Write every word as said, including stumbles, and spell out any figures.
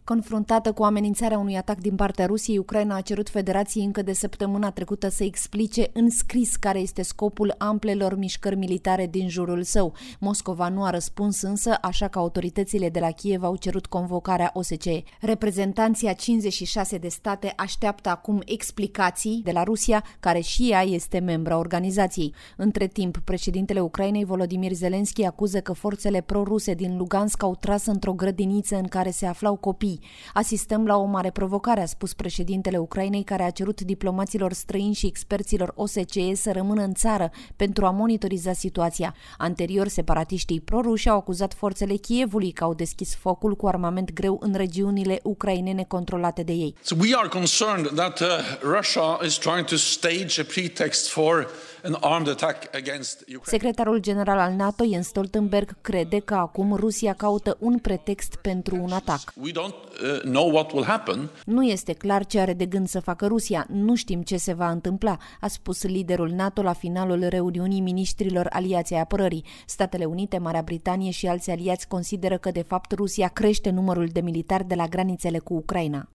Confruntată cu amenințarea unui atac din partea Rusiei, Ucraina a cerut Federației încă de săptămâna trecută să explice în scris care este scopul amplelor mișcări militare din jurul său. Moscova nu a răspuns însă, așa că autoritățile de la Kiev au cerut convocarea O S C E. Reprezentanții a cincizeci și șase de state așteaptă acum explicații de la Rusia, care și ea este membra organizației. Între timp, președintele Ucrainei, Volodymyr Zelensky, acuză că forțele pro-ruse din Lugansk au tras într-o grădiniță în care se aflau copii. Asistăm la o mare provocare, a spus președintele Ucrainei, care a cerut diplomaților străini și experților O S C E să rămână în țară pentru a monitoriza situația. Anterior, separatiștii pro-ruși au acuzat forțele Kievului că au deschis focul cu armament greu în regiunile ucrainene controlate de ei. So we are concerned that uh, Russia is trying to stage a pretext for an armed attack against Ukraine. Secretarul general al NATO, Jens Stoltenberg, crede că acum Rusia caută un pretext pentru un atac. We don't uh, know what will happen. Nu este clar ce are de gând să facă Rusia, nu știm ce se va întâmpla, a spus liderul NATO la finalul reuniunii miniștrilor aliației apărării. Statele Unite, Marea Britanie și alți aliați consideră că de fapt Rusia crește numărul de militari de la granițele cu Ucraina.